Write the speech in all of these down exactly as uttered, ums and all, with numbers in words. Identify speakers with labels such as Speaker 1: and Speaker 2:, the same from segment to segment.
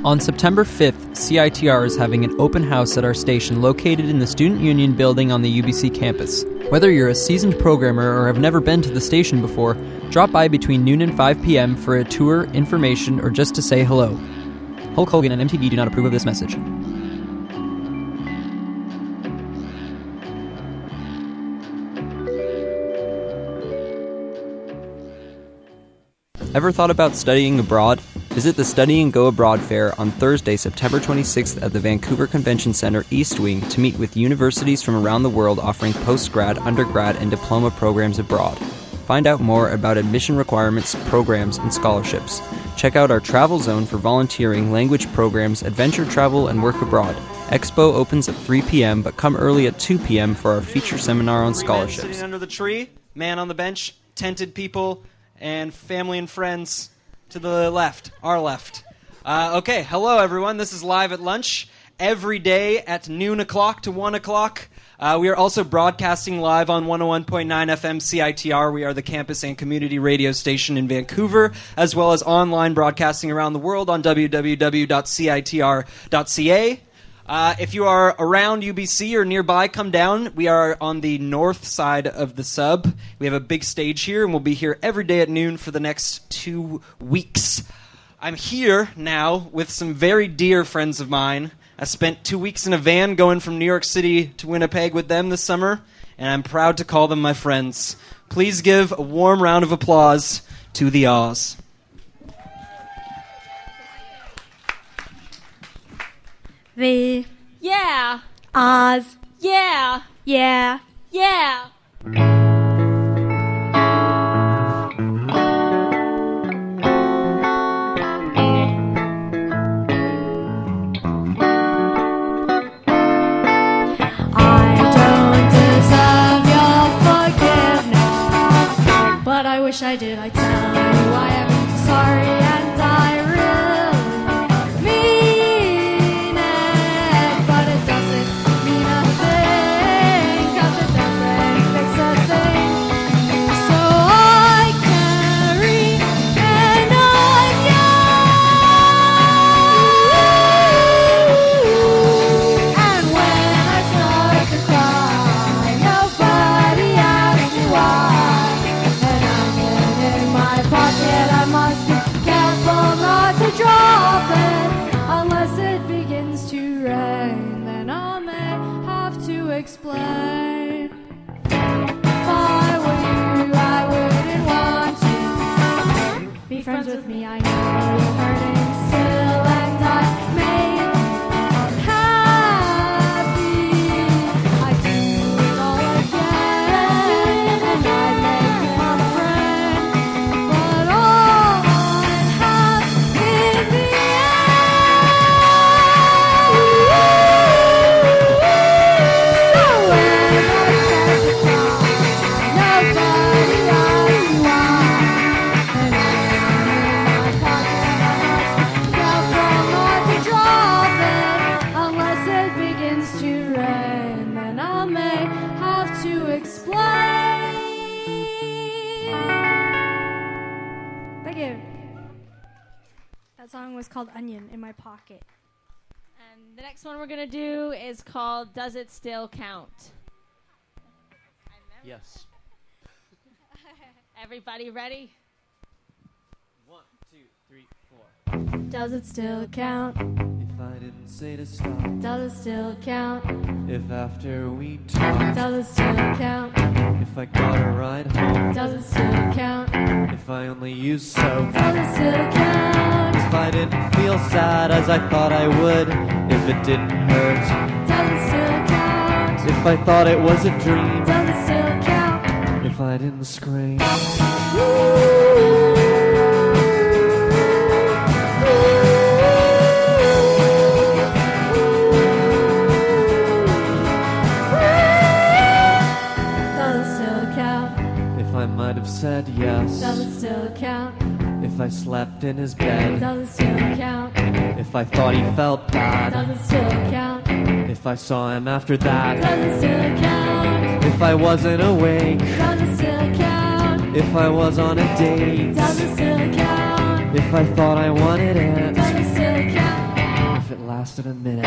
Speaker 1: On September fifth, C I T R is having an open house at our station located in the Student Union building on the U B C campus. Whether you're a seasoned programmer or have never been to the station before, drop by between noon and five p.m. for a tour, information, or just to say hello. Hulk Hogan and M T V do not approve of this message. Ever thought about studying abroad? Visit the Study and Go Abroad Fair on Thursday, September twenty-sixth at the Vancouver Convention Centre East Wing to meet with universities from around the world offering postgrad, undergrad, and diploma programs abroad. Find out more about admission requirements, programs, and scholarships. Check out our travel zone for volunteering, language programs, adventure travel, and work abroad. Expo opens at three p.m., but come early at two p.m. for our feature seminar on scholarships.
Speaker 2: Sitting under the tree, man on the bench, tented people, and family and friends to the left, our left. Uh, okay, hello everyone. This is Live at Lunch every day at noon o'clock to one o'clock. Uh, we are also broadcasting live on one oh one point nine F M C I T R. We are the campus and community radio station in Vancouver, as well as online broadcasting around the world on w w w dot c i t r dot c a. Uh, if you are around U B C or nearby, come down. We are on the north side of the sub. We have a big stage here, and we'll be here every day at noon for the next two weeks. I'm here now with some very dear friends of mine. I spent two weeks in a van going from New York City to Winnipeg with them this summer, and I'm proud to call them my friends. Please give a warm round of applause to the Oz.
Speaker 3: The
Speaker 4: Yeah.
Speaker 3: Oz.
Speaker 4: Yeah.
Speaker 3: Yeah.
Speaker 4: Yeah.
Speaker 3: I don't deserve your forgiveness, but I wish I did. I tell you I am sorry and I really mean it, but it doesn't mean a thing, 'cause it doesn't fix a thing. So I carry an onion, and when I start to cry, nobody asks me why. An onion in my pocket, I must be careful not to drop it. Unless it begins to rain, then I may have to explain. If I were you, I wouldn't want to be friends with me. I know you're hurting still, and I made you happy. I'd do it all again, and I'd make you a friend. But all I'd have in the end. So when I start to cry, nobody asks me why. And I'm in my pocket, I must be careful not to drop it. Unless it begins to rain, then I may have to explain. Thank you. That song was called Onion in My Pocket.
Speaker 4: And the next one we're going to do is called Does It Still Count?
Speaker 2: Yes.
Speaker 4: Everybody ready?
Speaker 2: One, two, three, four.
Speaker 3: Does it still count?
Speaker 5: If I didn't say to stop,
Speaker 3: Does it still count?
Speaker 5: if after we talked,
Speaker 3: Does it still count?
Speaker 5: if I got a ride home,
Speaker 3: Does it still count?
Speaker 5: if I only used soap,
Speaker 3: Does it still count?
Speaker 5: if I didn't feel sad as I thought I would, if it didn't hurt,
Speaker 3: Does it still count?
Speaker 5: if I thought it was a dream,
Speaker 3: Does it still count?
Speaker 5: if I didn't scream.
Speaker 3: Does it still count?
Speaker 5: If I might have said yes,
Speaker 3: Does it still count?
Speaker 5: if I slept in his bed,
Speaker 3: Does it still count?
Speaker 5: if I thought he felt
Speaker 3: Does
Speaker 5: bad,
Speaker 3: it still count?
Speaker 5: if I saw him after that,
Speaker 3: Does it still count?
Speaker 5: if I wasn't awake,
Speaker 3: Does it still count?
Speaker 5: if I was on a date,
Speaker 3: Does it still count?
Speaker 5: if I thought I wanted it,
Speaker 3: Does it still count?
Speaker 5: lasted a minute.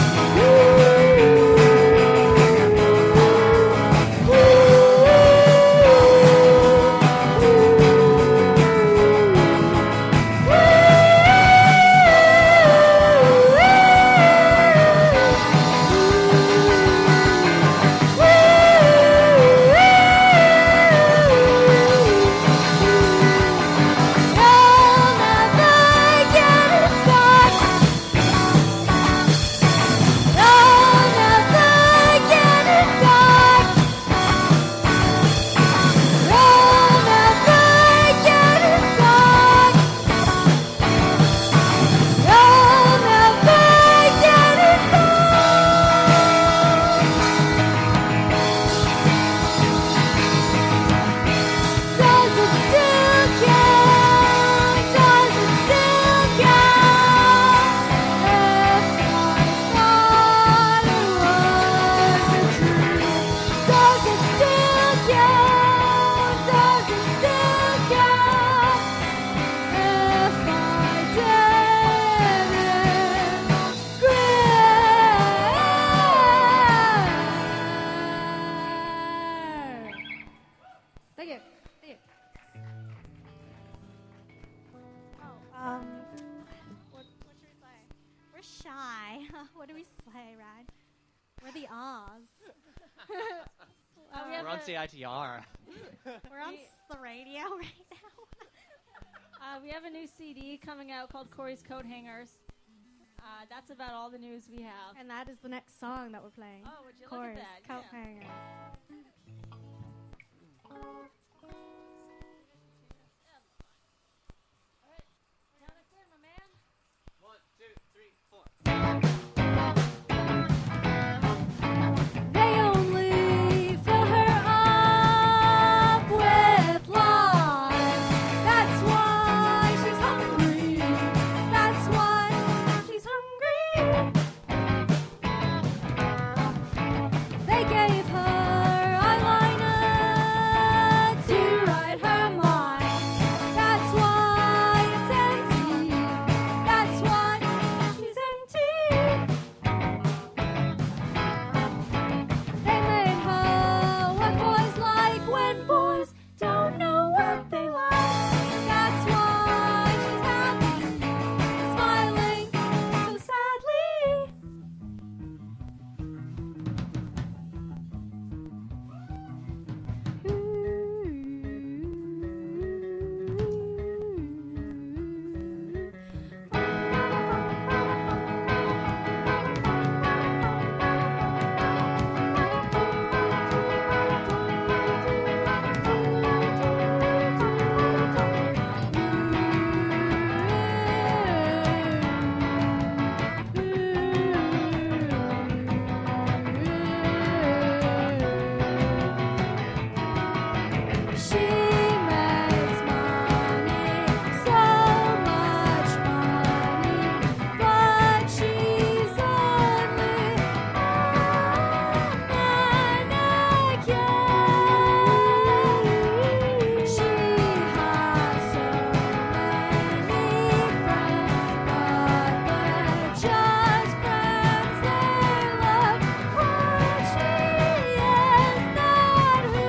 Speaker 3: Thank you. Thank you.
Speaker 6: Oh, um, what, what should we play? We're shy. What do we play, Rad? We're the Oz.
Speaker 4: Uh, we have
Speaker 5: We're on
Speaker 4: a-
Speaker 5: C I T R.
Speaker 6: We're on s- the radio right now.
Speaker 4: Uh, we have a new C D coming out called Corey's Coat Hangers. Uh, that's about all the news we have.
Speaker 6: And that is the next song that we're playing.
Speaker 4: Oh, would you
Speaker 6: Chorus,
Speaker 4: look at that?
Speaker 6: Coat
Speaker 4: Yeah.
Speaker 6: Hangers.
Speaker 4: Count us in, my man.
Speaker 5: One, two, three, four.
Speaker 3: They only fill her up with lies. That's why she's hungry. That's why she's hungry. They gave her eyeliner to write her mind. That's why it's empty. That's why she's empty. They made her what boys like when boys don't know what they like. That's why she's happy, smiling so sadly. She makes money, so much money, but she's only a mannequin. She has so many friends, but they're just friends. They look what she is, not who.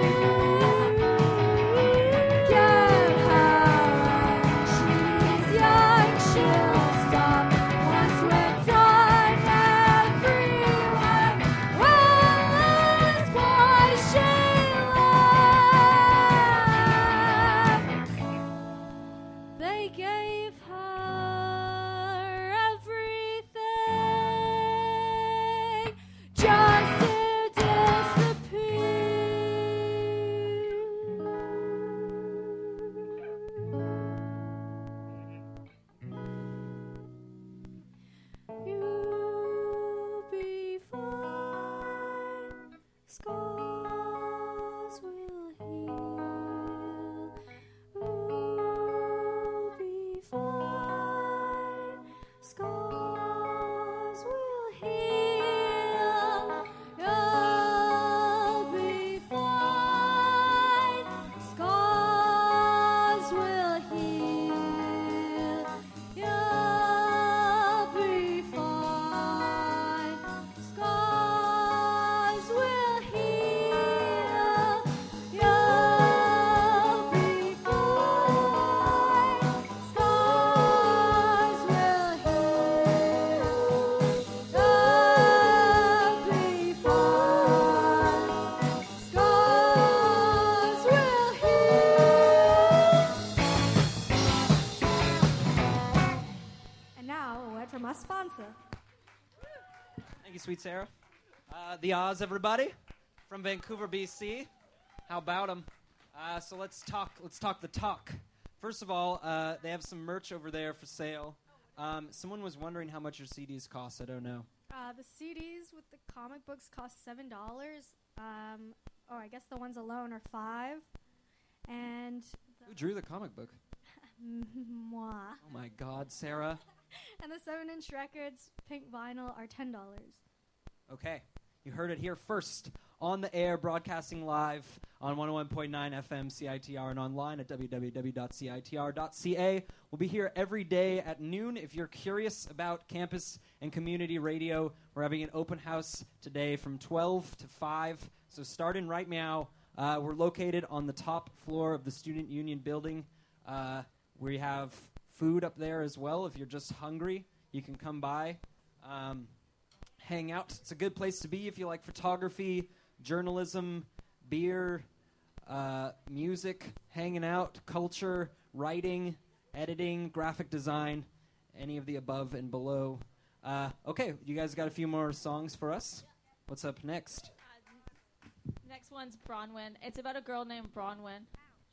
Speaker 3: Get her when she's young, she'll stop. Once we're done, everyone will ask why she left. They gave her everything just to disappear. You'll be fine. Scars will heal. You'll be fine. Scars will heal. You'll be fine. Scars will heal. You'll be fine. word from our sponsor.
Speaker 2: Thank you, sweet Sarah. Uh, the Oz, everybody, from Vancouver, B C. How about them? Uh, so let's talk. Let's talk the talk. First of all, uh, they have some merch over there for sale. Um, someone was wondering how much your C Ds cost. I don't know.
Speaker 3: Uh, the C Ds with the comic books cost seven dollars. Um, or I guess the ones alone are five. And
Speaker 2: Who drew the comic book?
Speaker 3: moi.
Speaker 2: Oh my God, Sarah.
Speaker 3: And the seven-inch records, pink vinyl, are ten dollars.
Speaker 2: Okay, you heard it here first. On the air, broadcasting live on one oh one point nine F M C I T R and online at w w w dot c i t r dot c a. We'll be here every day at noon. If you're curious about campus and community radio, we're having an open house today from twelve to five. So start in right now. Uh, we're located on the top floor of the Student Union building. Uh, we have food up there as well. If you're just hungry, you can come by, um, hang out. It's a good place to be if you like photography, journalism, beer, uh, music, hanging out, culture, writing, editing, graphic design, any of the above and below. Uh, okay, you guys got a few more songs for us? What's up next?
Speaker 4: Uh, next one's Bronwyn. It's about a girl named Bronwyn.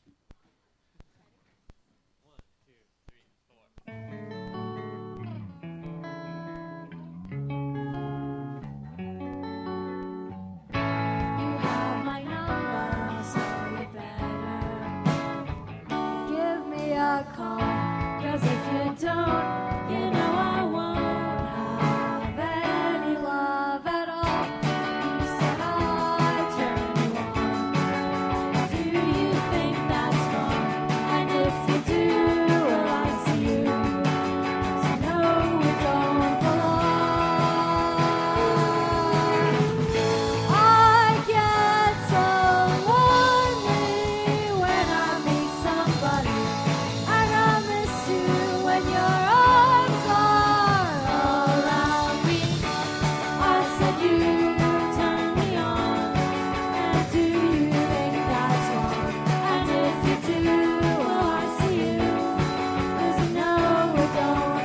Speaker 3: Cause if you don't, you know I won't have any love at all. You said I turned you on. Do you think that's wrong? And if you do, will I see you? 'Cause you know we don't belong. I get so lonely when I meet somebody. When your arms are around me, I said you turn me on. And do you think that's wrong? And if you do, will I see you? 'Cause you know we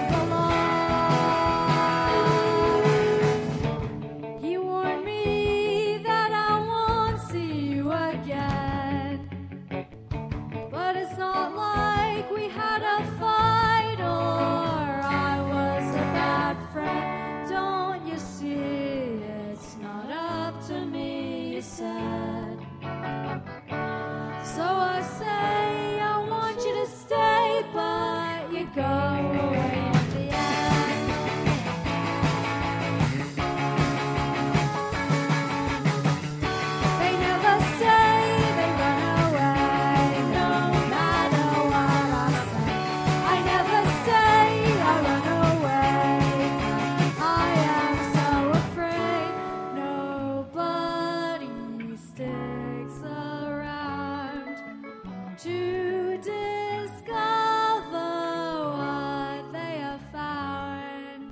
Speaker 3: don't belong. He warned me that I won't see you again, but it's not like we had a fight. Said. So I say I want you to stay, but you go away at the end. They never stay, they run away, no matter what I say. I never stay, I run away. I am so afraid nobody sticks around to discover what they have found.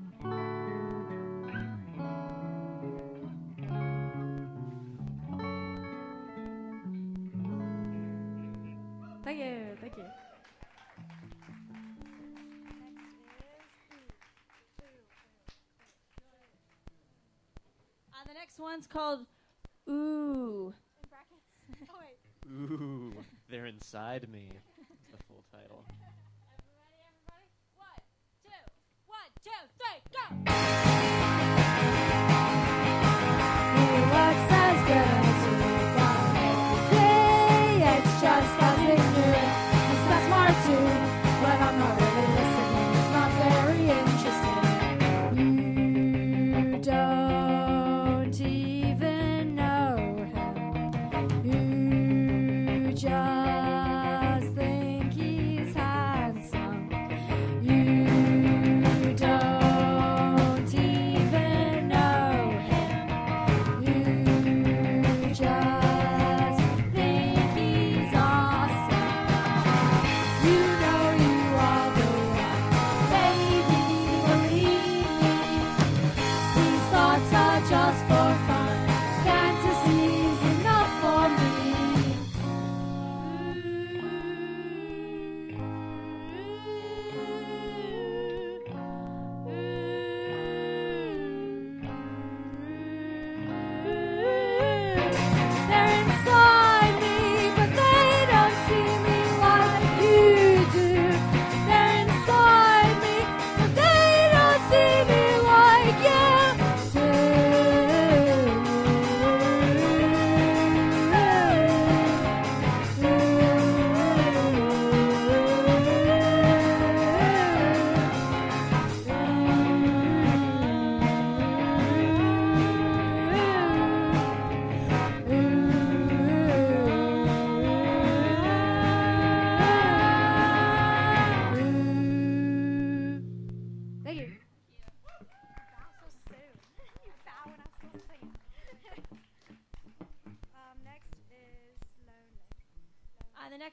Speaker 3: Thank you, thank you.
Speaker 4: Uh, the next one's called Ooh.
Speaker 6: In brackets. Oh, wait.
Speaker 5: Ooh, they're inside me. That's the full title.
Speaker 4: Everybody, everybody. One, two, one, two, three, go!
Speaker 3: He looks as good as you got. Hey, it's just cause ignorant. He's not smart too, but I'm not really listening. It's not very interesting. You don't even know him. You just think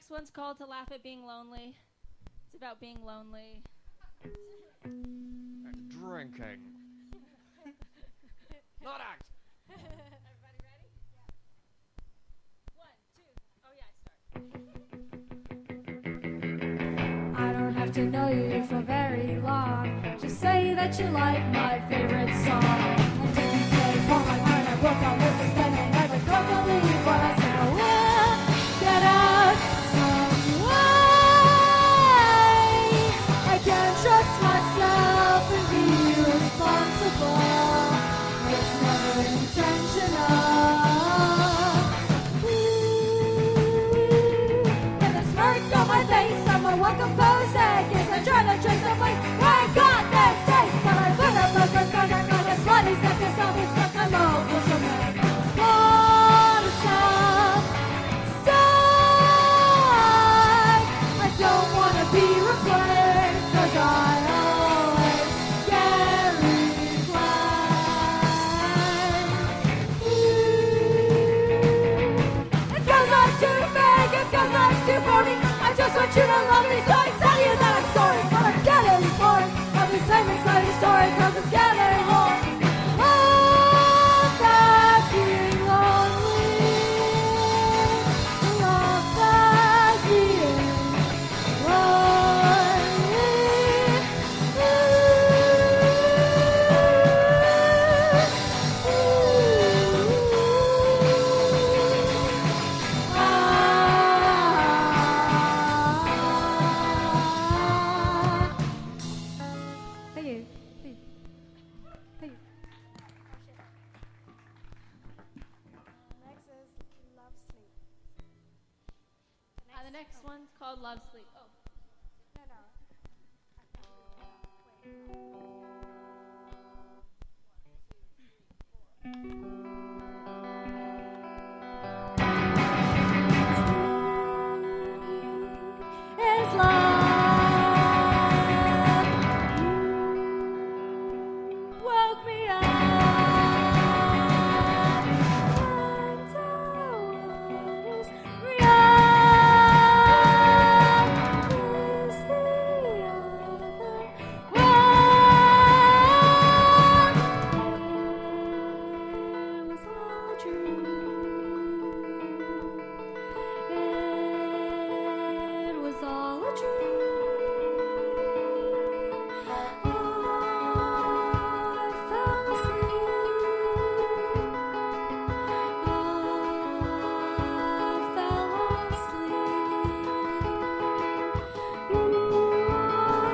Speaker 4: next one's called To Laugh at Being Lonely. It's about being lonely.
Speaker 7: And drinking. Not act.
Speaker 4: Everybody ready? Yeah. One, two. Oh yeah, start.
Speaker 3: I don't have to know you for very long. Just say that you like my favorite song. And if you play for my mind, I woke up with this pen and I don't believe what I said. I will get out some way. I can't trust myself and be responsible. It's never intentional. Ooh. And the smirk on my face, I'm a well composed. I guess I'm trying to trace a place where I got this taste. But I put up a good contact like a slutty second self. It's stuck my mouth with some man. Wanna stop, stop. I don't wanna be replaced, cause I always get replaced. Ooh. It's cause I'm too fake, it's cause I'm too phony. I just want you to love me, so I tell you that story. But I'm getting bored of the same exciting story, cause it's getting hard. Love that being lonely. Love that being Thank you. Thank you. Thank you.
Speaker 6: Next is Love Sleep.
Speaker 4: Uh, the next one's called Love Sleep. Oh.
Speaker 6: No, no.
Speaker 3: Is love. You woke me up, and what is real is the other world. It was all a dream. It was all a dream. I fell asleep. I fell asleep. You are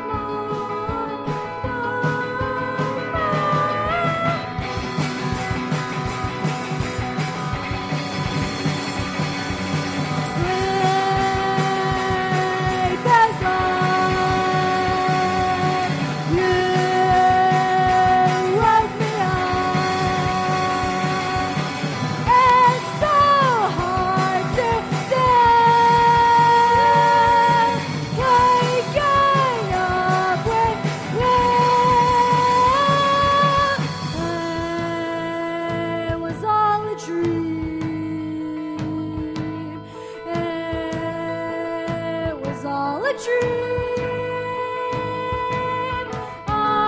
Speaker 3: Sleep as love. You woke me up. It's so hard to do. Waking up with you. It was all a dream. It was all a dream. I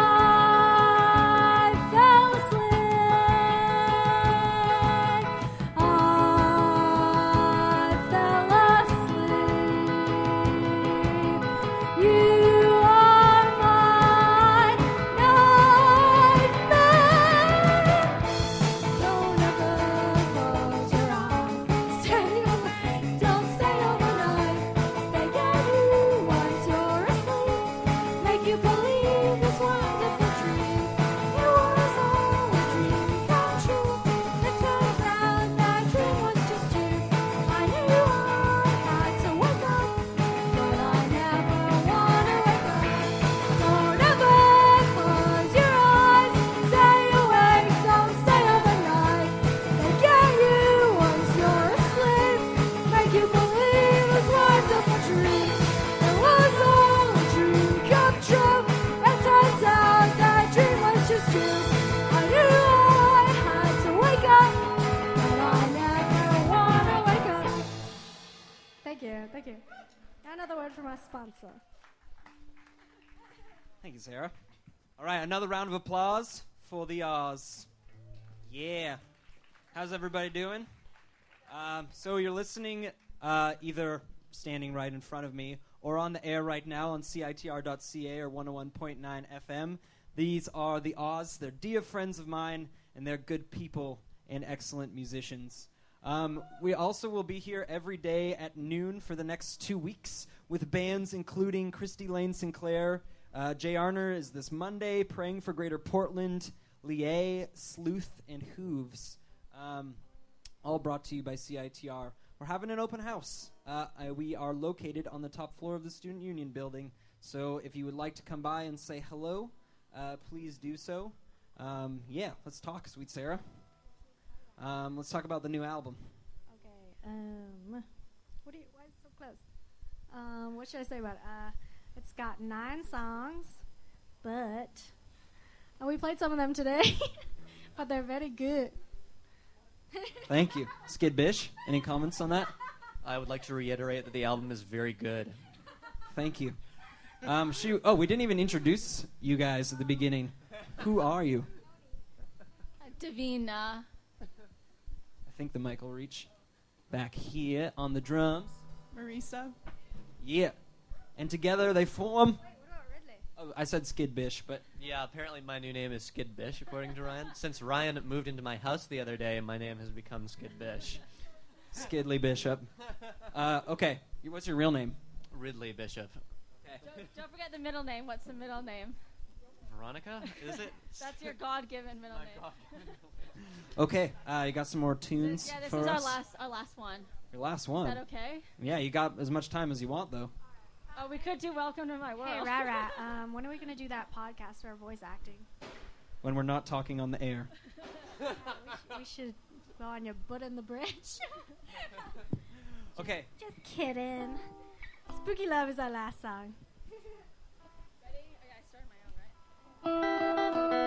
Speaker 3: fell asleep. I fell asleep. You are my nightmare. Don't ever close your eyes. Stay overnight. Don't stay overnight. They get you once you're asleep. Make you believe this wonderful dream. It was all a dream come true. It turns out that dream was just you. I knew I had to wake up, but I never wanna wake up. Don't ever close your eyes. Stay awake. Don't stay overnight. They get you once you're asleep. Make you believe this wonderful dream. It was all a dream come true. It turns out that dream was just you. I knew I had to wake up, but I never wanna wake up. Thank you. Thank you. Another word from our sponsor.
Speaker 2: Thank you, Sarah. All right, another round of applause for the Oz. Yeah. How's everybody doing? Um, so you're listening uh, either standing right in front of me or on the air right now on C I T R dot C A or one oh one point nine F M. These are the Oz. They're dear friends of mine, and they're good people and excellent musicians. Um, we also will be here every day at noon for the next two weeks with bands including Christy Lane Sinclair. Uh, Jay Arner is this Monday, Praying for Greater Portland, Lié, Sleuth, and Hooves. Um, all brought to you by C I T R. We're having an open house. Uh, I, we are located on the top floor of the Student Union building, so if you would like to come by and say hello, uh, please do so. Um, yeah, let's talk, sweet Sarah. Um, let's talk about the new album.
Speaker 3: Okay. Um, what do you? Why is it so close? Um, what should I say about it? Uh, it's got nine songs, but and we played some of them today, but they're very good.
Speaker 2: Thank you. Skid Bish, any comments on that?
Speaker 5: I would like to reiterate that the album is very good.
Speaker 2: Thank you. Um, shoot. Oh, we didn't even introduce you guys at the beginning. Who are you?
Speaker 4: Davina.
Speaker 2: I think the mic will reach back here on the drums.
Speaker 7: Marisa.
Speaker 2: Yeah. And together they form...
Speaker 3: Wait, what about Ridley?
Speaker 2: Oh, I said Skid Bish, but...
Speaker 5: Yeah, apparently my new name is Skid Bish, according to Ryan. Since Ryan moved into my house the other day, my name has become Skid Bish.
Speaker 2: Skidley Bishop. Uh, okay. What's your real name?
Speaker 5: Ridley Bishop.
Speaker 4: Don't, don't forget the middle name. What's the middle name?
Speaker 5: Veronica? Is it?
Speaker 4: That's your God-given middle
Speaker 5: My
Speaker 4: name.
Speaker 5: God.
Speaker 2: Okay. Uh, you got some more tunes
Speaker 4: Yeah, this
Speaker 2: for
Speaker 4: is our
Speaker 2: us?
Speaker 4: last our last one.
Speaker 2: Your last
Speaker 4: Is
Speaker 2: one.
Speaker 4: that okay?
Speaker 2: Yeah, you got as much time as you want, though.
Speaker 4: Oh, we could do Welcome to My World.
Speaker 3: Hey, Rat Rat. Um, when are we gonna do that podcast for our voice acting?
Speaker 2: When we're not talking on the air.
Speaker 3: we, sh- we should go on your butt in the bridge.
Speaker 2: Okay.
Speaker 3: Just kidding. Spooky Love is our last song.
Speaker 4: Ready? Oh, yeah, I started my own, right?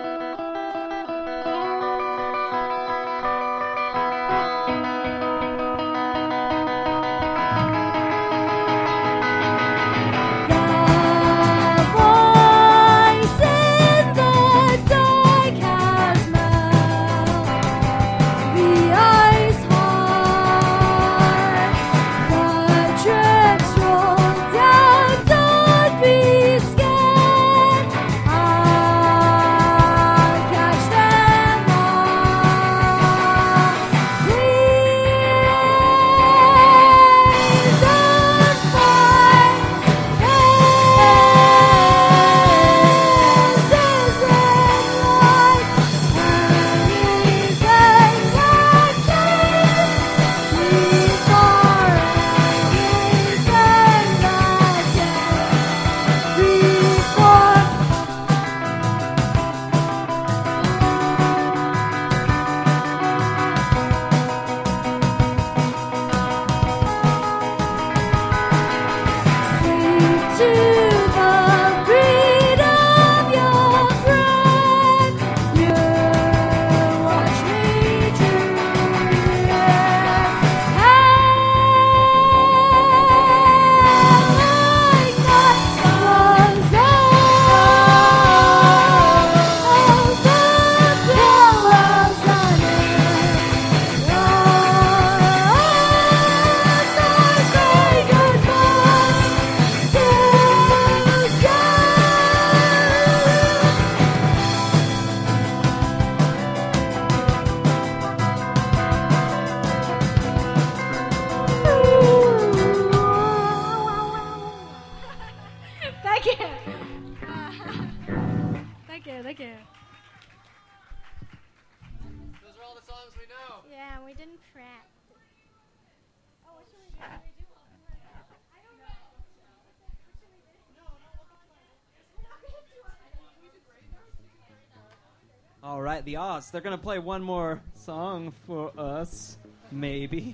Speaker 2: All right, the Oz. They're going to play one more song for us, maybe.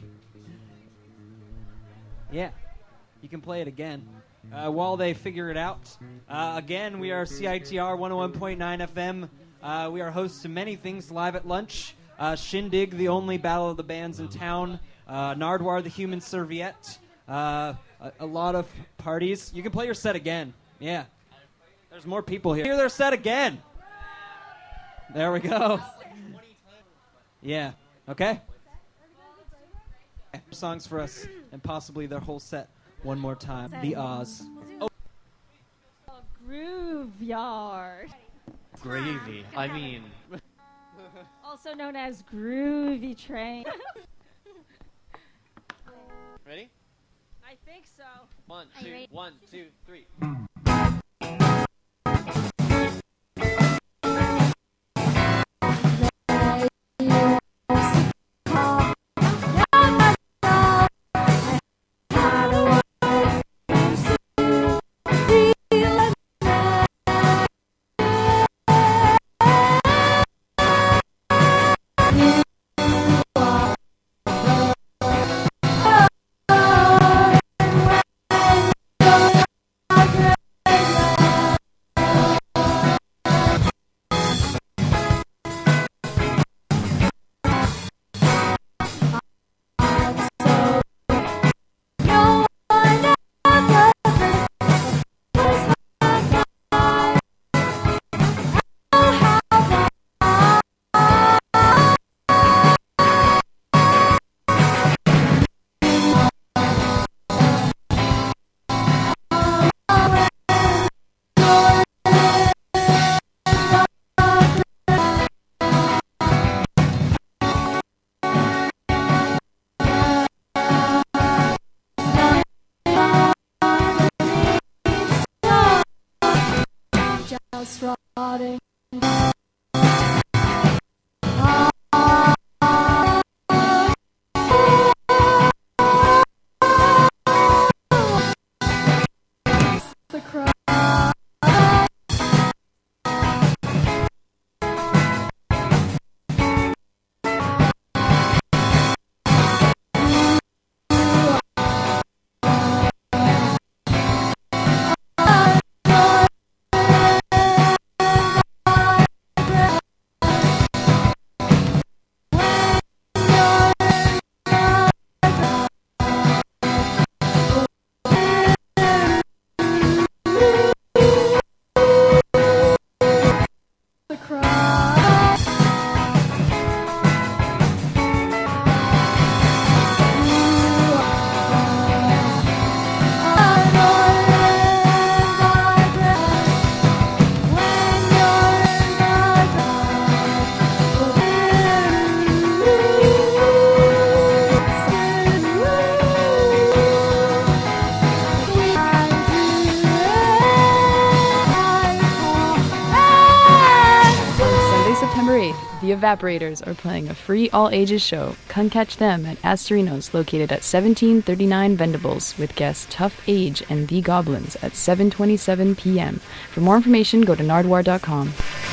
Speaker 2: Yeah, you can play it again. Uh, while they figure it out. Uh, again, we are C I T R one oh one point nine F M. Uh, we are hosts to many things live at lunch. Uh, Shindig, the only battle of the bands in town. Uh, Nardwar, the human serviette. Uh, a, a lot of parties. You can play your set again. Yeah. There's more people here. Hear their set again. There we go. Yeah. Okay. Songs for us and possibly their whole set one more time. The Oz. Oh.
Speaker 4: Grooveyard.
Speaker 5: Gravy. I mean...
Speaker 4: Also known as Groovy Train.
Speaker 5: Ready?
Speaker 4: I think so.
Speaker 5: One,
Speaker 6: Are you
Speaker 5: two,
Speaker 6: ready?
Speaker 5: one, two, three.
Speaker 3: Just rotting. The cry. The cry.
Speaker 7: Sunday, September eighth, the Evaporators are playing a free all-ages show. Come catch them at Astorinos, located at seventeen thirty-nine Vendables, with guests Tough Age and The Goblins at seven twenty-seven p.m. For more information, go to nardwar dot com.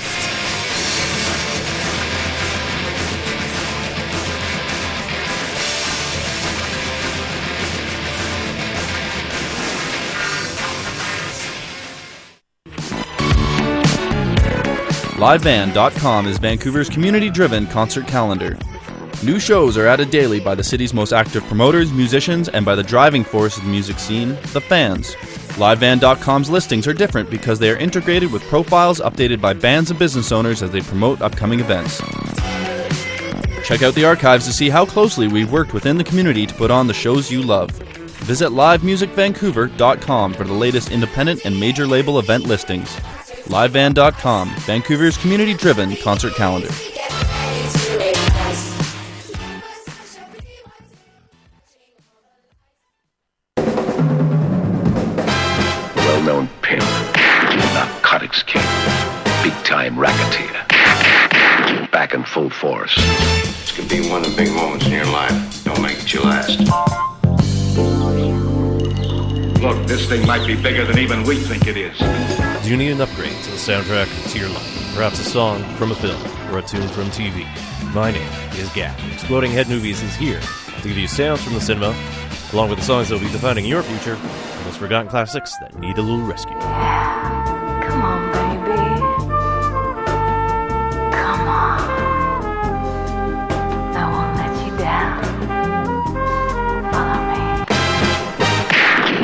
Speaker 8: live band dot com is Vancouver's community-driven concert calendar. New shows are added daily by the city's most active promoters, musicians, and by the driving force of the music scene, the fans. live band dot com's listings are different because they are integrated with profiles updated by bands and business owners as they promote upcoming events. Check out the archives to see how closely we've worked within the community to put on the shows you love. Visit live music vancouver dot com for the latest independent and major label event listings. live band dot com, Vancouver's community-driven concert calendar.
Speaker 9: Well-known pimp, narcotics king, big-time racketeer, back in full force.
Speaker 10: This could be one of the big moments in your life. Don't make it your last.
Speaker 9: Look, this thing might be bigger than even we think it is.
Speaker 11: Do you need an upgrade to the soundtrack to your life? Perhaps a song from a film or a tune from T V? My name is Gap. Exploding Head Movies is here to give you sounds from the cinema, along with the songs that will be defining your future and those forgotten classics that need a little rescue.
Speaker 3: Come on, baby. Come on. I won't let you down. Follow me.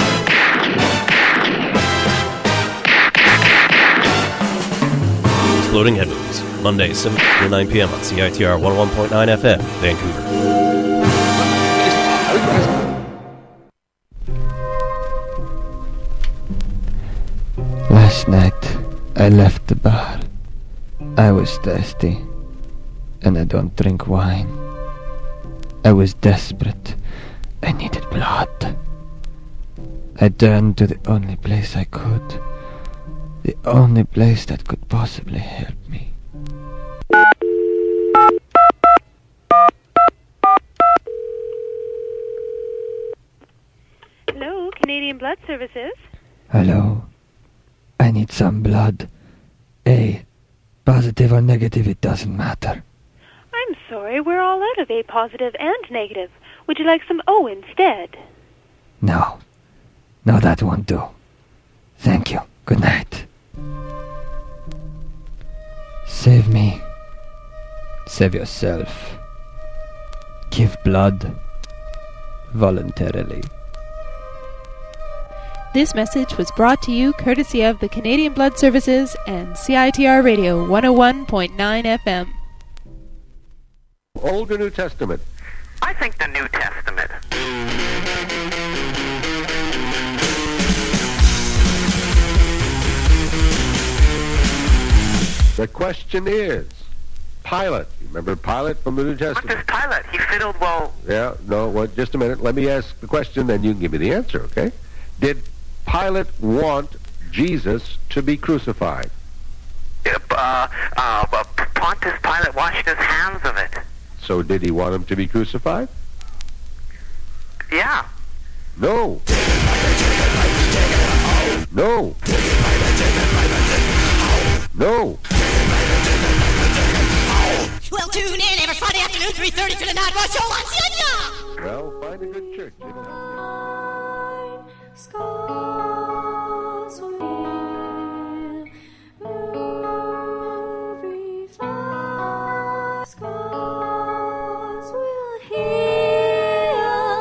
Speaker 11: Exploding Head Movies, Monday, seven to nine p.m. on C I T R one oh one point nine F M, Vancouver.
Speaker 12: Last night, I left the bar. I was thirsty, and I don't drink wine. I was desperate. I needed blood. I turned to the only place I could. The only place that could possibly help me.
Speaker 13: Hello, Canadian Blood Services.
Speaker 12: Hello. I need some blood. A. Positive or negative, it doesn't matter.
Speaker 13: I'm sorry, we're all out of A positive and negative. Would you like some O instead?
Speaker 12: No. No, that won't do. Thank you. Good night. Save me. Save yourself. Give blood. Voluntarily.
Speaker 14: This message was brought to you courtesy of the Canadian Blood Services and C I T R Radio one oh one point nine F M.
Speaker 15: Old or New Testament?
Speaker 16: I think the New Testament.
Speaker 15: The question is, Pilate. You remember Pilate from the New Testament?
Speaker 16: What does Pilate? He fiddled well.
Speaker 15: Yeah, no, well, just a minute. Let me ask the question, then you can give me the answer, okay? Did Pilate want Jesus to be crucified?
Speaker 16: Uh, uh, uh, Pontius Pilate washed his hands of it.
Speaker 15: So did he want him to be crucified?
Speaker 16: Yeah.
Speaker 15: No. No. No.
Speaker 17: Well, tune in every Friday afternoon, three thirty to the Night Rush Show on C I T R.
Speaker 15: Well, find a good church. It'll help you.
Speaker 3: Scars will be fine. Scars will heal.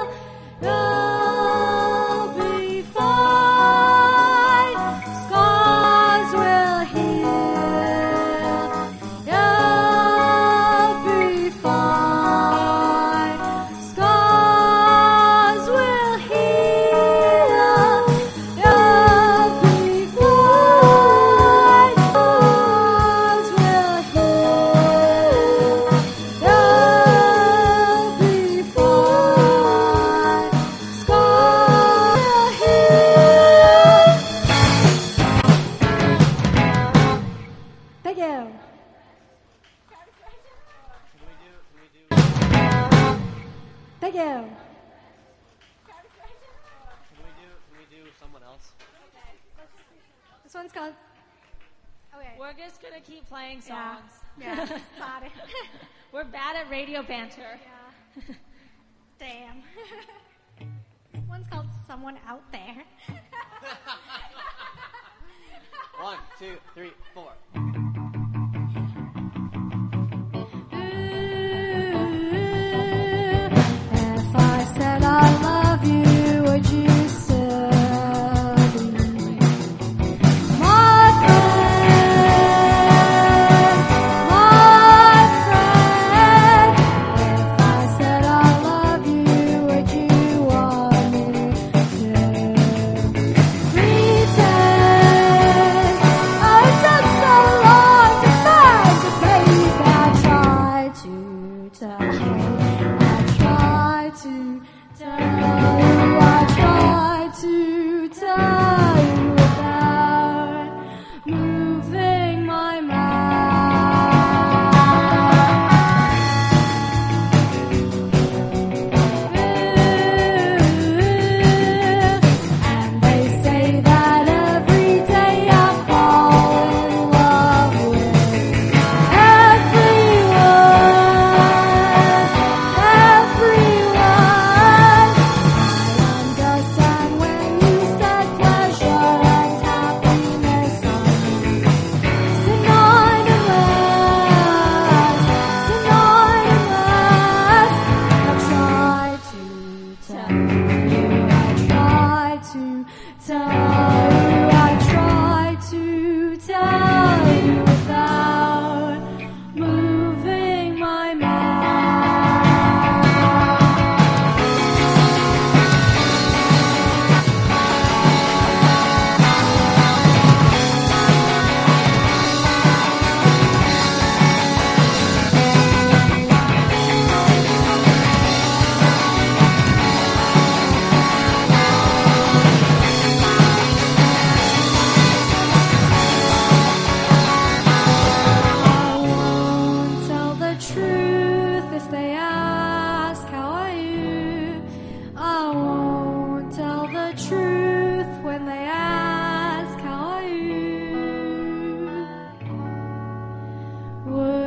Speaker 3: You'll be fine. Scars will heal. You'll be fine. Scars will heal. You'll be fine. Scars will heal. You'll be fine. Scars will heal. Thank you. Thank you.
Speaker 5: Can we do, can we do someone else?
Speaker 6: This one's called. Okay.
Speaker 4: We're just gonna keep playing
Speaker 6: Yeah.
Speaker 4: songs.
Speaker 6: Yeah. Sorry.
Speaker 4: We're bad at radio banter.
Speaker 6: Yeah. Damn. One's called Someone Out There.
Speaker 5: One, two, three, four.
Speaker 3: If I said I love you, would you still be my friend? My friend. If I said I love you, would you want me to pretend? Oh, it's been so long.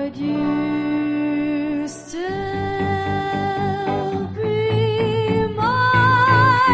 Speaker 3: Would you still be my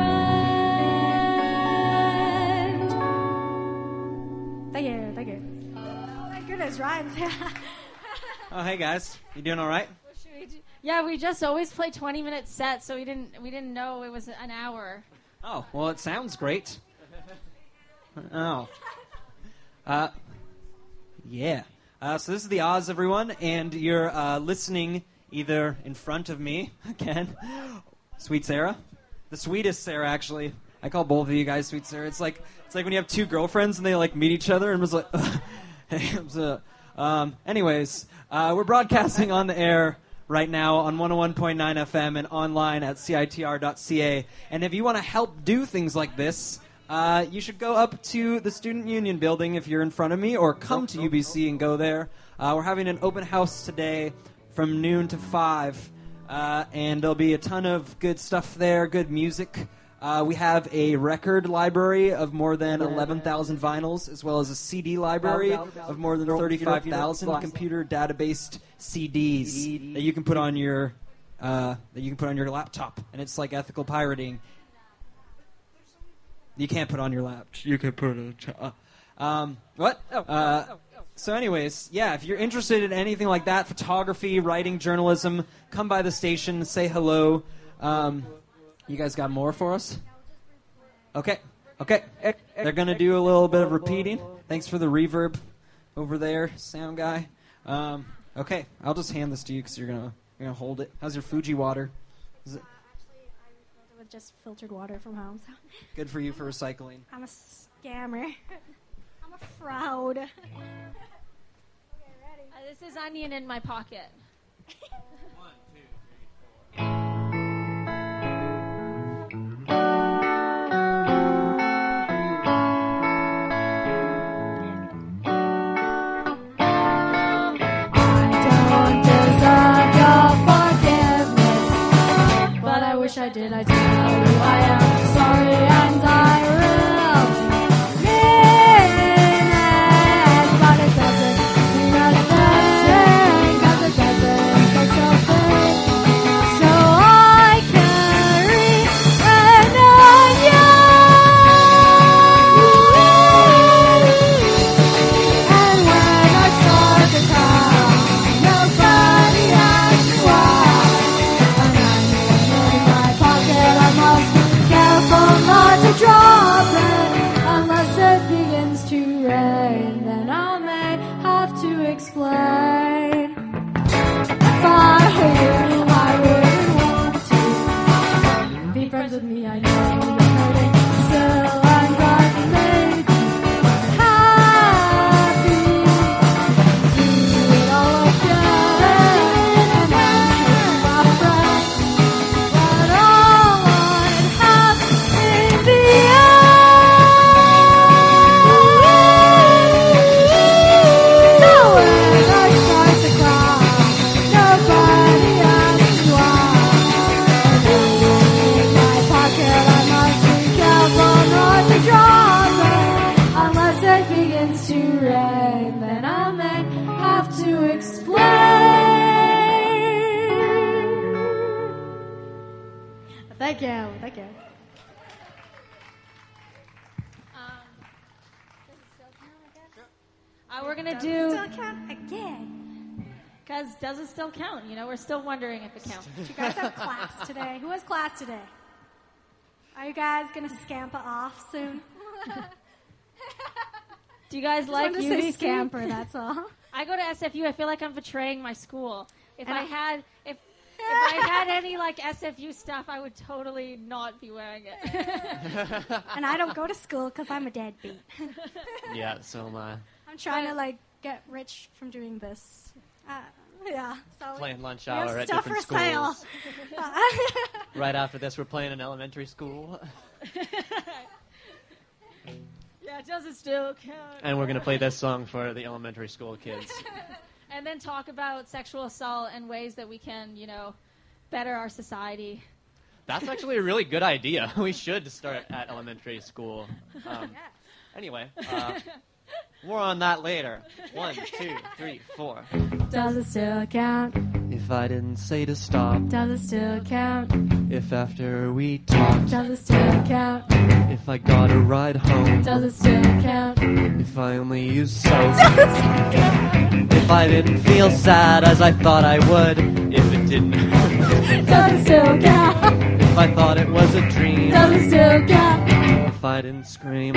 Speaker 3: friend?
Speaker 6: Thank you, thank you. Oh my goodness, Ryan's here.
Speaker 2: Oh, hey guys, you doing all right?
Speaker 4: Yeah, we just always play twenty minute sets, so we didn't we didn't know it was an hour.
Speaker 2: Oh, well, it sounds great. Oh. Uh, yeah. Uh, so this is the Oz, everyone, and you're uh, listening either in front of me, again, Sweet Sarah, the sweetest Sarah, actually. I call both of you guys Sweet Sarah. It's like it's like when you have two girlfriends and they like meet each other and was like, hey, what's up? Um, anyways, uh, we're broadcasting on the air right now on one oh one point nine F M and online at C I T R dot C A. And if you want to help do things like this, uh, you should go up to the Student Union building if you're in front of me, or come to U B C and go there. Uh, we're having an open house today from noon to five, uh, and there'll be a ton of good stuff there, good music. Uh, we have a record library of more than eleven thousand vinyls, as well as a C D library of more than thirty-five thousand computer databased C Ds that you can put on your uh, that you can put on your laptop, and it's like ethical pirating. You can't put on your lap. You can put it on. Um, what? Uh, so, anyways, yeah, if you're interested in anything like that, photography, writing, journalism, come by the station, say hello. Um, You guys got more for us? Okay. Okay. They're going to do a little bit of repeating. Thanks for the reverb over there, sound guy. Um, okay. I'll just hand this to you because you're going to you're gonna hold it. How's your Fuji water? Is it
Speaker 6: With just filtered water from home. So.
Speaker 2: good for you for recycling?
Speaker 6: I'm a scammer. I'm a fraud. Okay, ready.
Speaker 4: Uh, this is onion in my pocket.
Speaker 5: One, two, three, four.
Speaker 3: Wish I did, I tell you I am sorry and I will mean it, but it doesn't mean a thing, 'cause it doesn't take something, so I carry an onion, and when I start to cry, nobody asks me why. Not to drop it unless it begins to rain, then I may have to explain. If I were you, I wouldn't want to be friends with me. I know you're hurting still, and I've made you happy. Do it all again, and I'm my friend, but all I have in the end. So when I start to cry, nobody asks why. And in my pocket, I must be careful not to drop it. Unless it begins to rain, then I may have to explain. Thank you, thank you.
Speaker 4: Uh, we're gonna
Speaker 6: Does
Speaker 4: do.
Speaker 6: it still count again?
Speaker 4: Because does it still count? You know, we're still wondering if it counts.
Speaker 6: Do you guys have class today? Who has class today? Are you guys gonna scamper off soon?
Speaker 4: Do you guys
Speaker 6: Just
Speaker 4: like
Speaker 6: wanted to
Speaker 4: U B
Speaker 6: say
Speaker 4: C?
Speaker 6: scamper, that's all.
Speaker 4: I go to S F U. I feel like I'm betraying my school. If
Speaker 6: And
Speaker 4: I
Speaker 6: I-
Speaker 4: had, if if I had any like S F U stuff, I would totally not be wearing it.
Speaker 6: And I don't go to school because I'm a deadbeat.
Speaker 5: Yeah, so am I.
Speaker 6: I'm trying to like get rich from doing this. Uh, yeah. So
Speaker 5: Playing lunch
Speaker 6: we have
Speaker 5: hour at
Speaker 6: stuff
Speaker 5: different
Speaker 6: for sale.
Speaker 5: schools. Right after this, we're playing in elementary school.
Speaker 4: Yeah, does it still count?
Speaker 5: And we're going to play this song for the elementary school kids.
Speaker 4: And then talk about sexual assault and ways that we can, you know, better our society.
Speaker 5: That's actually a really good idea. We should start at elementary school. Um, anyway, uh, More on that later. One, two, three, four.
Speaker 3: Does it still count?
Speaker 5: If I didn't say to stop.
Speaker 3: Does it still count?
Speaker 5: If after we talked.
Speaker 3: Does it still count?
Speaker 5: If I got a ride home.
Speaker 3: Does it still count?
Speaker 5: If I only used soap.
Speaker 3: Does it still count?
Speaker 5: If I didn't feel sad as I thought I would. If it didn't hurt.
Speaker 3: Does it still count?
Speaker 5: If I thought it was a dream.
Speaker 3: Does it still count?
Speaker 5: If I didn't scream.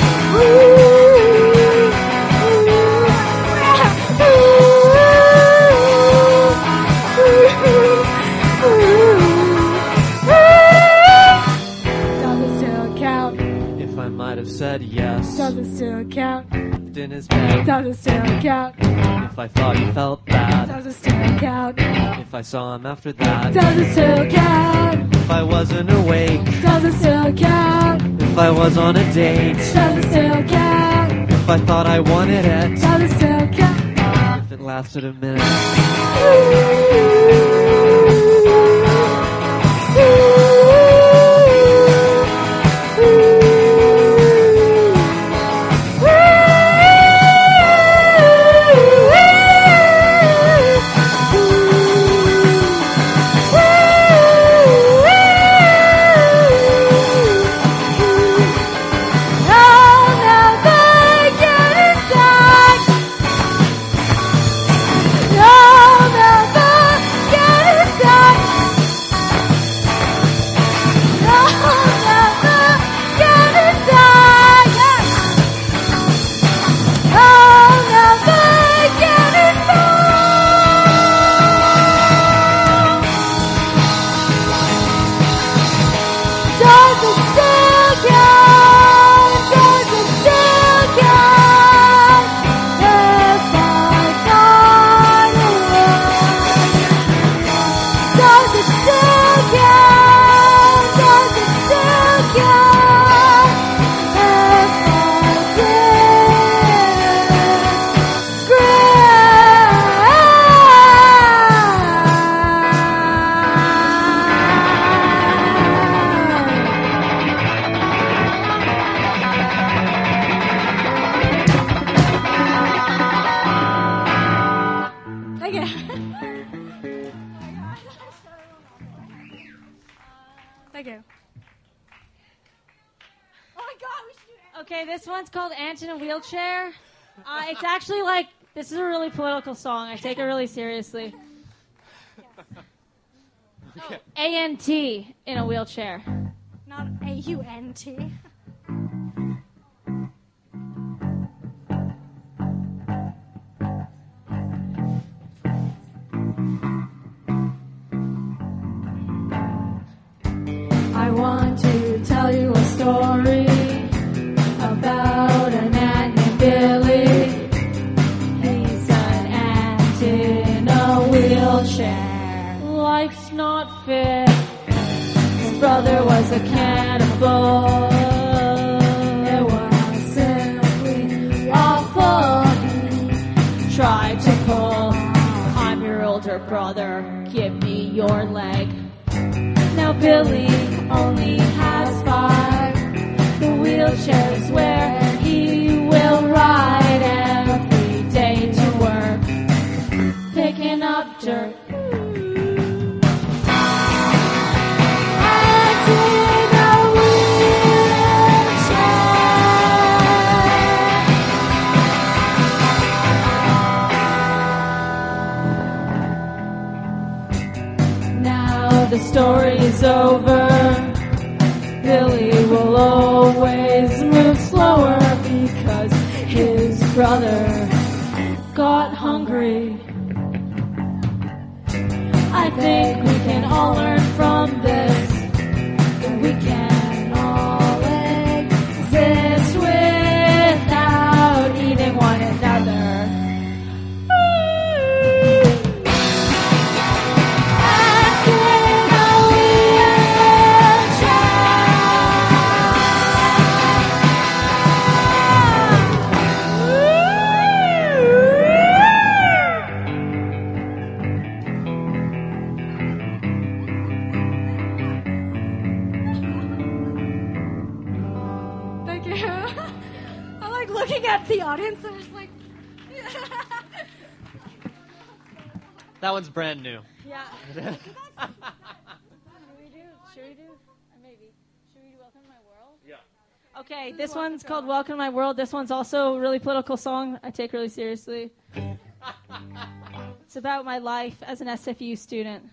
Speaker 3: Does it still count?
Speaker 5: If I might have said yes.
Speaker 3: Does it still count?
Speaker 5: In his bed.
Speaker 3: Does it still count?
Speaker 5: If I thought he felt bad.
Speaker 3: Does it still count?
Speaker 5: If I saw him after that.
Speaker 3: Does it still count?
Speaker 5: If I wasn't awake.
Speaker 3: Does it still count?
Speaker 5: If I was on a date.
Speaker 3: Does it still count?
Speaker 5: If I thought I wanted it.
Speaker 3: Does it still count?
Speaker 5: If it lasted a minute.
Speaker 4: Okay, this one's called Ant in a Wheelchair. Uh, it's actually like, this is a really political song. I take it really seriously. Oh, A N T in a wheelchair.
Speaker 6: Not A U N T.
Speaker 3: I want to tell you a story about an ant named Billy. He's an ant in a wheelchair.
Speaker 4: Life's not fair.
Speaker 3: His brother was a cannibal. It was simply awful. He
Speaker 4: Tried to pull, I'm your older brother, give me your leg.
Speaker 3: Now Billy only has five. The wheelchair's where he will ride every day to work, picking up dirt. And in a wheelchair. Now the story is over. Billy will always move slower because his brother got hungry. I think we can all learn from this that we can all exist without eating one another. the audience that was like,
Speaker 5: That one's brand new.
Speaker 4: Yeah. Should we do? Should we do? Or maybe. Should we do Welcome to My World?
Speaker 11: Yeah.
Speaker 4: Okay, this one's called Welcome to My World. This one's also a really political song I take really seriously. It's about my life as an S F U student.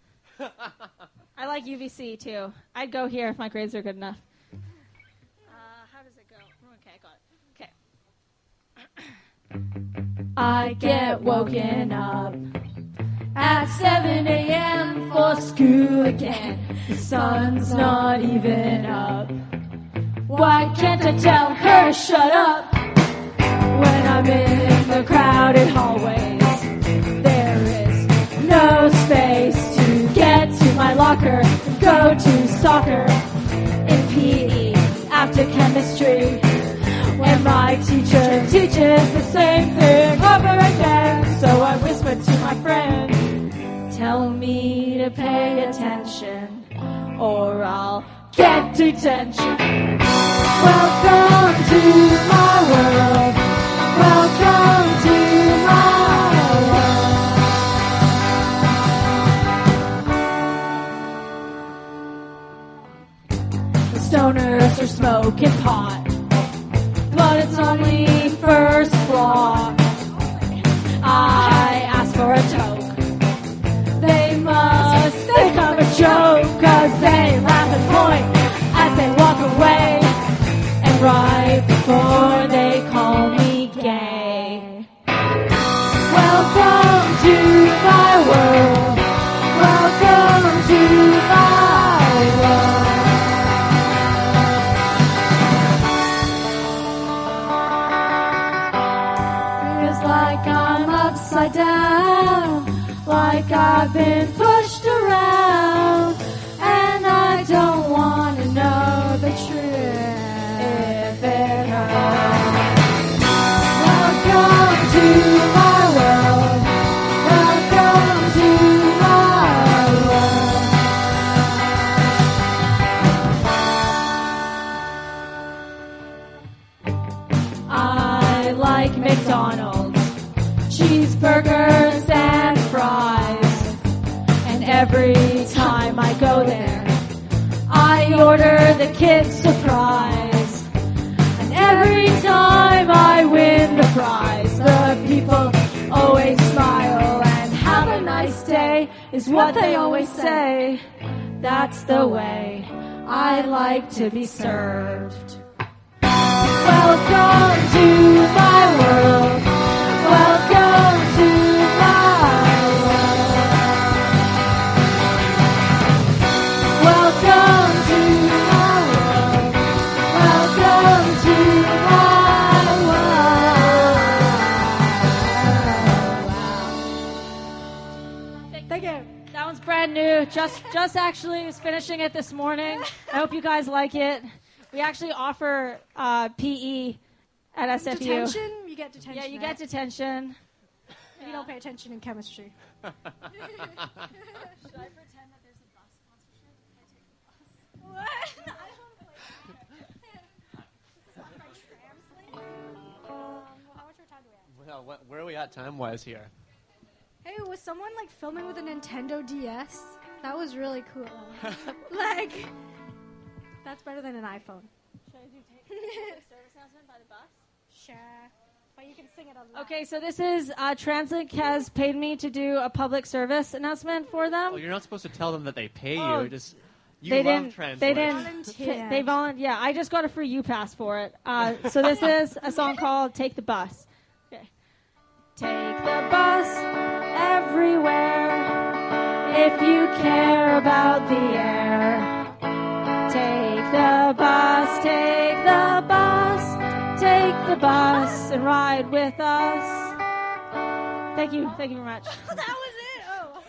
Speaker 4: I like U V C, too. I'd go here if my grades are good enough. Uh, how does it go? Okay, I got it. Okay. I get woken up at seven a.m. for school again. The sun's not even up. Why can't I tell her to shut up? When I'm in the crowded hallways, there is no space to get to my locker and go to soccer in P E after chemistry. When my teacher teaches the same thing over again, so I whisper to my friend, tell me to pay attention or I'll get detention. Welcome to my world. Welcome to my world. The stoners are smoking pot, but it's only first block. I ask for a toke. They must think I'm a joke, cause they laugh and point as they walk away. And right before they call me gay. Welcome to my world. Welcome to my world. Feels like I'm upside down, like I've been pushed around, and I don't want to know the truth if it hurts. Welcome to my world. Welcome to my world. I like McDonald's, cheeseburgers and fries, and every time I go there, I order the kids surprise. And every time I win the prize, the people always smile and have a nice day is what they always say. That's the way I like to be served. Welcome to my world. Welcome to my world. Welcome to my world. Welcome to my world. Thank you. That one's brand new. Just, just actually was finishing it this morning. I hope you guys like it. We actually offer uh, P E at S F U.
Speaker 3: Detention? You get detention.
Speaker 4: Yeah, you
Speaker 3: right?
Speaker 4: get detention.
Speaker 3: If you don't pay attention in chemistry.
Speaker 4: Should I pretend that there's a bus sponsorship? Can I take the bus?
Speaker 3: What? I don't want to play that. Um, how much more time do we have?
Speaker 5: Well, wh- where are we at time-wise here?
Speaker 3: Hey, was someone like filming with a Nintendo D S? That was really cool. Like, that's better than an iPhone.
Speaker 4: Should I do take service announcement by the bus?
Speaker 3: Sure. But you can sing it on loud.
Speaker 4: Okay, so this is uh, TransLink has paid me to do a public service announcement for them.
Speaker 5: Oh, you're not supposed to tell them that they pay
Speaker 4: Oh,
Speaker 5: you. Just you
Speaker 4: they
Speaker 5: love
Speaker 4: didn't.
Speaker 5: translate.
Speaker 4: They didn't.
Speaker 3: Volunteered.
Speaker 4: They volunteered. Yeah, I just got a free U-Pass for it. Uh, so this is a song called "Take the Bus." Okay. Take the bus everywhere if you care about the air. Take the bus, take the bus, take the bus and ride with us. Thank you. Thank you very much.
Speaker 3: That was it. Oh.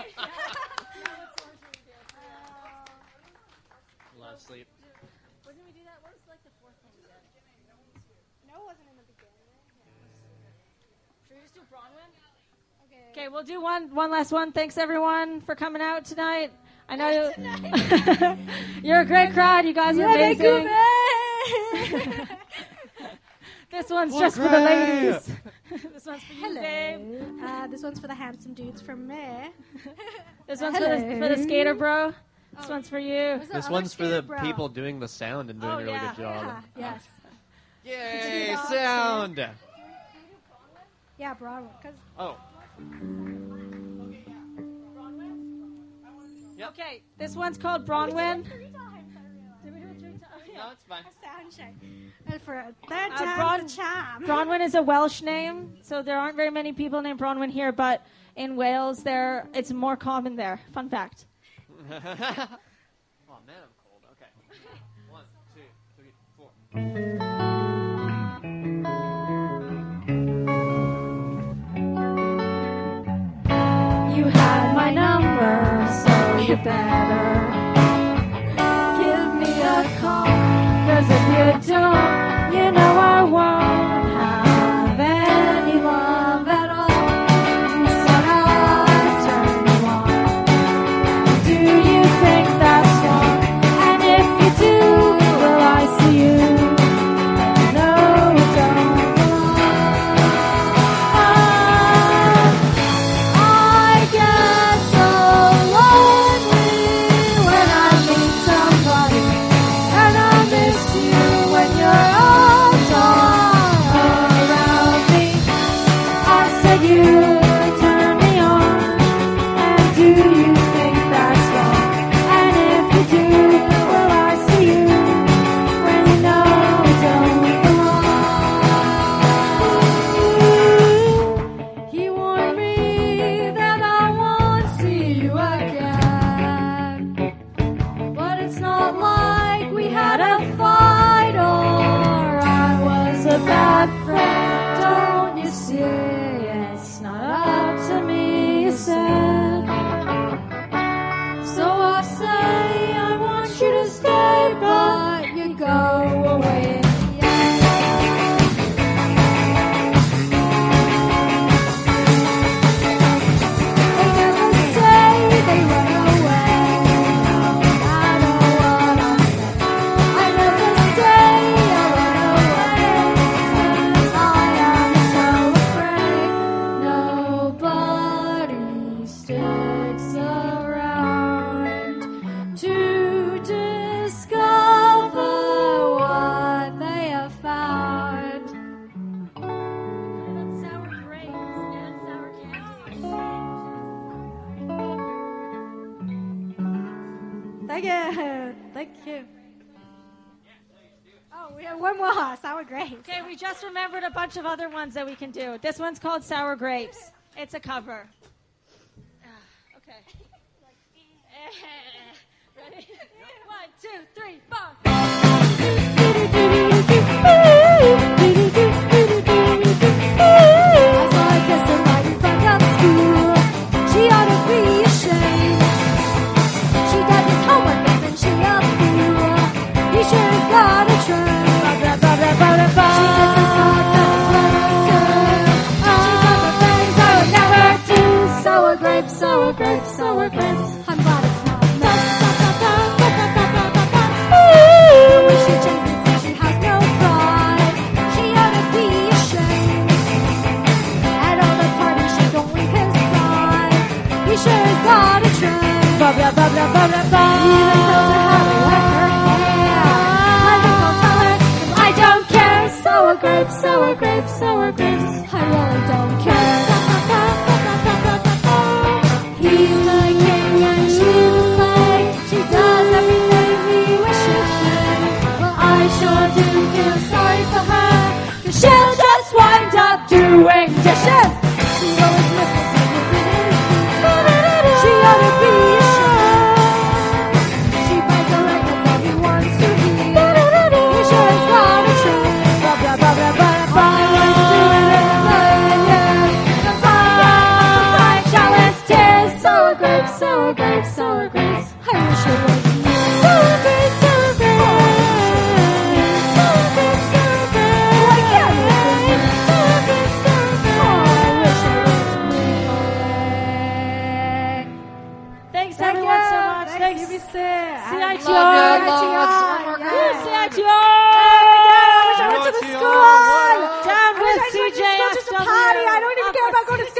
Speaker 5: Love sleep.
Speaker 4: When did we do that? What was like the fourth thing we did?
Speaker 3: No, it wasn't in the beginning.
Speaker 4: Should we just do Bronwyn?
Speaker 3: Okay.
Speaker 4: Okay, we'll do one one last one. Thanks everyone for coming out tonight. I know you, you're a great crowd. You guys are amazing. This one's
Speaker 2: Oh,
Speaker 4: just for the
Speaker 2: great.
Speaker 4: ladies. This one's for you,
Speaker 6: Hello.
Speaker 4: babe.
Speaker 6: Uh, this one's for the handsome dudes from me.
Speaker 4: This one's for the, for the skater bro. This one's for you.
Speaker 5: This one's for the people doing the sound and doing
Speaker 4: Oh,
Speaker 5: a really
Speaker 4: yeah.
Speaker 5: good job.
Speaker 6: Yes.
Speaker 5: Yay, sound!
Speaker 6: Yeah, Broadway. Cause
Speaker 5: Oh.
Speaker 4: Okay, this one's called Bronwyn.
Speaker 5: No, it's fine.
Speaker 6: Sound check. And for a third
Speaker 4: Uh,
Speaker 6: time,
Speaker 4: Bron-
Speaker 6: the charm.
Speaker 4: Bronwyn is a Welsh name, so there aren't very many people named Bronwyn here, but in Wales, there it's more common there. Fun fact.
Speaker 5: Oh man, I'm cold. Okay. One, two, three, four.
Speaker 3: You had my number, so you better give me a call. Cause if you don't, you know I won't have any love at all. You said I'd turn you on. Do you think that's wrong? And if you do, will I see you? No, don't. I get so lonely when I meet somebody, and I miss you when your arms are around me. I said you turn me on, and do you think that's wrong? And if you do, will I see you when you know don't belong? He warned me that I won't see you again, but it's not like we had a fight or I was a bad friend. Don't you see? It's not up to me, you said. So I say I want you to stay, but you go away in the end. They never say they run away. I know what I said. I never say I run away. 'Cause I am so afraid nobody sticks around to discover what they have found. Sour grapes and sour candy. Thank you. Thank you.
Speaker 6: Oh, we have one more. Sour grapes.
Speaker 4: Okay, we just remembered a bunch of other ones that we can do. This one's called Sour Grapes. It's a cover. Ah, okay. Ready? One, two, three, four.
Speaker 3: I saw her kissing right in front of school. She ought to be ashamed. She does his homework and then she a fool. He sure has got a train. She gets his socks and his sweaters too. She does the things I would never do. Sour grapes, sour grapes, sour grapes. I'm glad it's not me. I wish she changes and she has no pride. She ought to be ashamed. At all the parties she don't leave his side. He sure has got a train. Blah, blah, blah, blah, blah, blah, blah. He even tells her how to wet her hair. I think I'll tell her 'cause I don't care. Sour grapes, sour grapes, sour grapes. I really don't care. He's the king and she's a slave. She does everything he wishes her. Well, I sure do feel sorry for her, 'cause she'll just wind up doing dishes. She always misses him in his feet. She ought to be ashamed. She buys the records that he wants to hear. He sure has got a train. Blah, blah, blah, blah, blah, blah. I won't do it in a million years, 'cause I am crying jealous tears. Sour grapes, sour grapes, sour grapes. I wish it was me. Sour grapes, sour grapes. Sour grapes, sour grapes. Why can't it be me? Sour grapes, sour grapes. Oh, I wish it was me.
Speaker 4: Thanks
Speaker 6: Thank
Speaker 4: everyone
Speaker 6: you.
Speaker 4: so much.
Speaker 6: Thanks,
Speaker 4: Thanks,
Speaker 6: U B C.
Speaker 4: C I T
Speaker 6: I
Speaker 4: R.
Speaker 6: love you.
Speaker 4: C I T R.
Speaker 6: I wish I went to the school.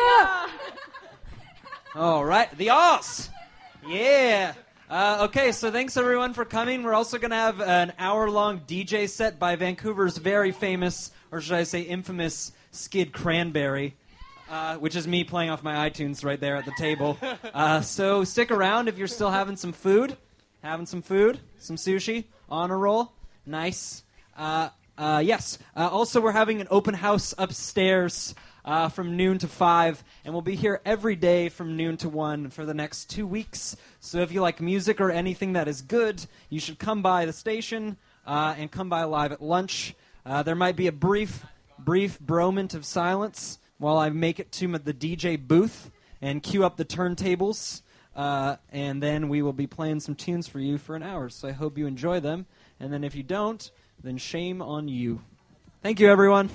Speaker 2: All right, the Oz. Yeah. Uh, okay, so thanks everyone for coming. We're also going to have an hour-long D J set by Vancouver's very famous, or should I say infamous, Skid Cranberry, uh, which is me playing off my iTunes right there at the table. Uh, so stick around if you're still having some food. Having some food, some sushi, on a roll. Nice. Uh, uh, yes. Uh, also, we're having an open house upstairs uh, from noon to five, and we'll be here every day from noon to one for the next two weeks. So if you like music or anything that is good, you should come by the station uh, and come by live at lunch. Uh, there might be a brief, brief moment of silence while I make it to the D J booth and cue up the turntables. Uh, and then we will be playing some tunes for you for an hour. So I hope you enjoy them. And then if you don't, then shame on you. Thank you, everyone.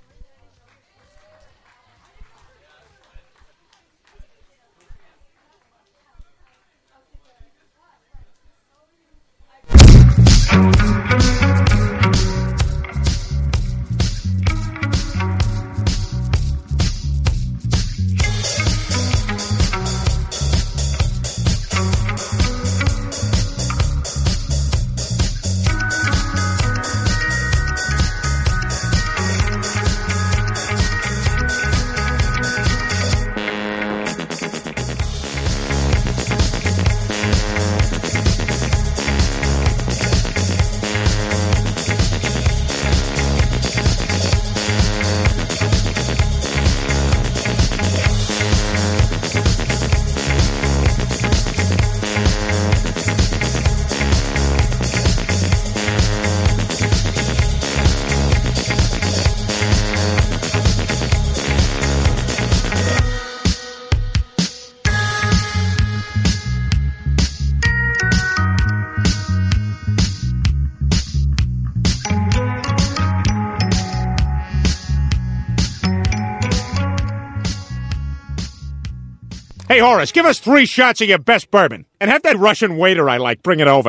Speaker 18: Hey, Horace, give us three shots of your best bourbon. And have that Russian waiter I like bring it over.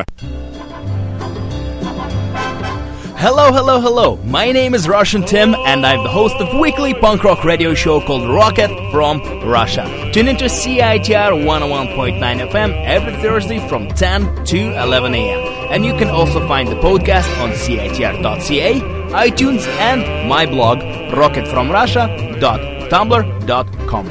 Speaker 19: Hello, hello, hello. My name is Russian Tim, and I'm the host of weekly punk rock radio show called Rocket from Russia. Tune into C I T R one oh one point nine F M every Thursday from ten to eleven a.m. And you can also find the podcast on C I T R dot C A, iTunes, and my blog, rocket from russia dot tumblr dot com.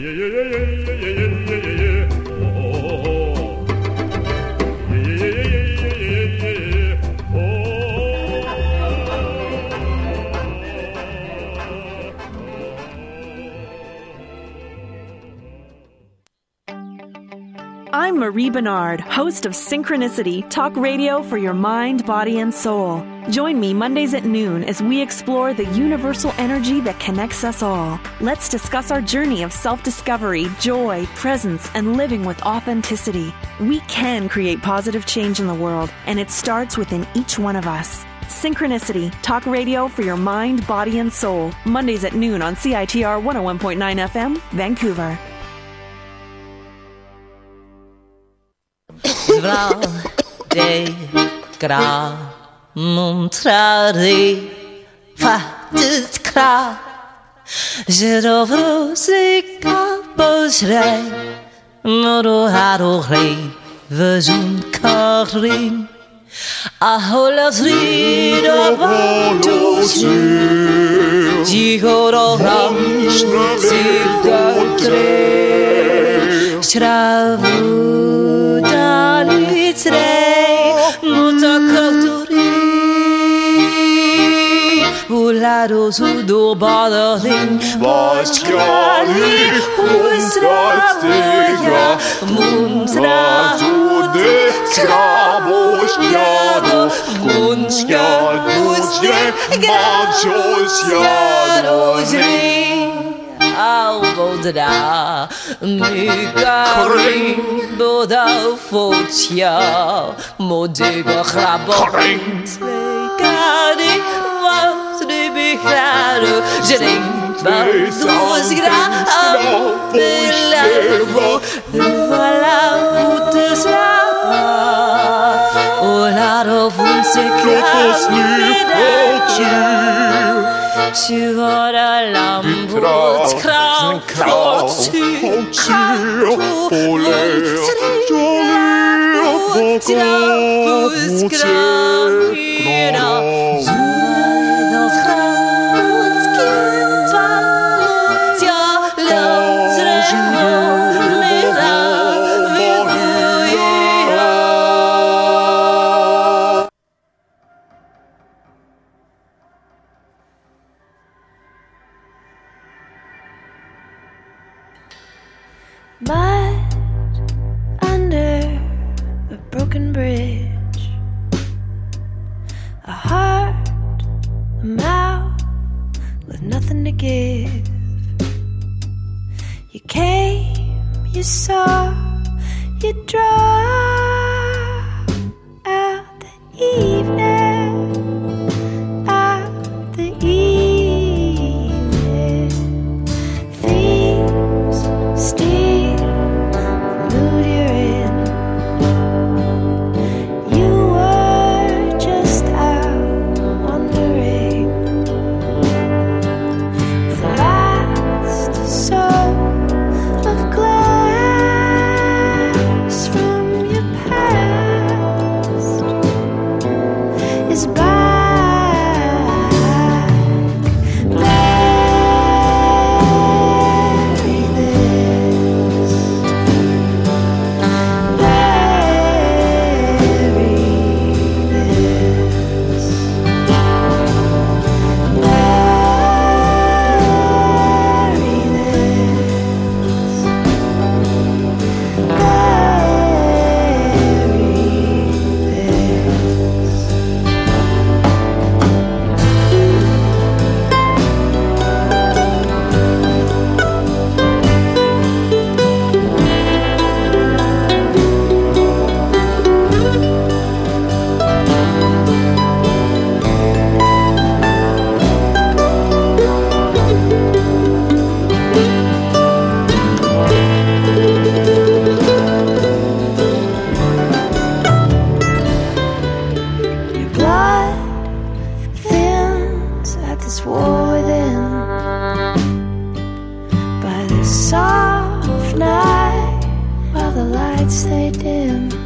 Speaker 20: I'm Marie Bernard, host of Synchronicity, talk radio for your mind, body, and soul. Join me Mondays at noon as we explore the universal energy that connects us all. Let's discuss our journey of self-discovery, joy, presence, and living with authenticity. We can create positive change in the world, and it starts within each one of us. Synchronicity, talk radio for your mind, body, and soul. Mondays at noon on C I T R one oh one point nine F M, Vancouver.
Speaker 21: Vrade gra montrare fatet kra Zerovrosika bosrei Moro harogre Vezun karin Ahola zrida vantusi Zigoro ram Zigatre Shravu Dalitrei Mutakulturi Ularo sudo badarin Vaskali Unstratega Muntratude Skrabosjado Gunskadusje Mansosjadosje Alvodra Mygari Boda Fotia Modega Krabon Svekari Vasri Bicharo Jering Bardos Gra Abelevo Vala Utesrapa Olaro Funse Krabon tjugoåtta lampor,
Speaker 3: Mud under a broken bridge, a heart, a mouth with nothing to give. You came, you saw, you draw out the evening, out the evening. Thieves steal the mood you're in. You were just out wandering. The last soul of glass from your past is back. Bury this. Bury this. Bury Your blood thins at this war within. By this soft night, while the lights they dim.